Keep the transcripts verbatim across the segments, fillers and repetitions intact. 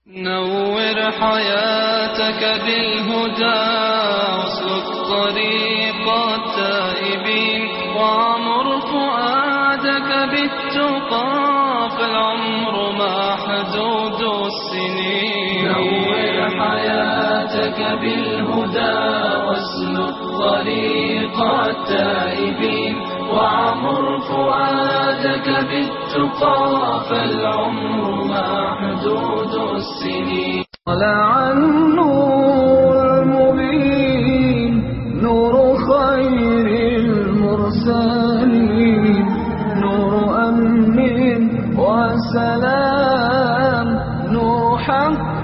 نور حياتك بالهدى واسلك طريق التائبين وعمر فؤادك بالتقى فالعمر محدود السنين. نور حياتك بالهدى واسلك طريق التائبين وعمر فؤادك بالتقى فالعمر محدود السنين. طلع النور المبين نور خير المرسلين نور أمن وسلام نور حق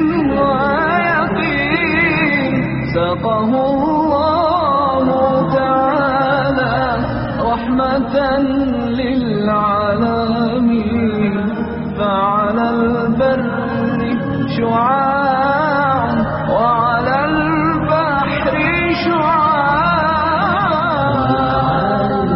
ويقين سقه الله تعالى رحمة للعالمين فعلى البر شعاع وعلى البحر شعاع.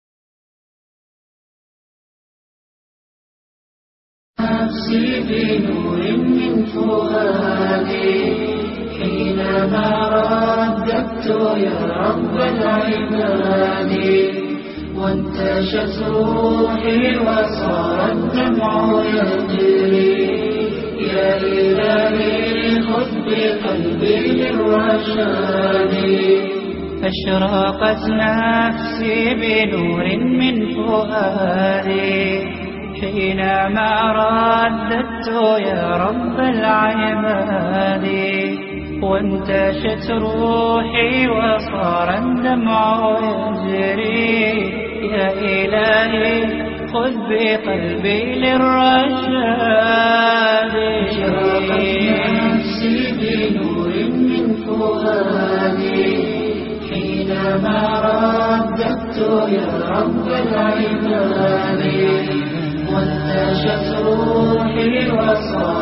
نفسي بنور من فؤادي حينما رددت يا رب العباد وانتشت روحي وصار الدمع يجري يا إلهي خذ بقلبي للرشاد. أشرقت نفسي بنور من فؤادي حينما رددت يا رب العباد وانتشت روحي وصار الدمع يجري يا إلهي خذ بقلبي للرشاد. أشرقت نفسي بنور من فؤادي حينما رددت يا رب العباد وانتشت روحي وصار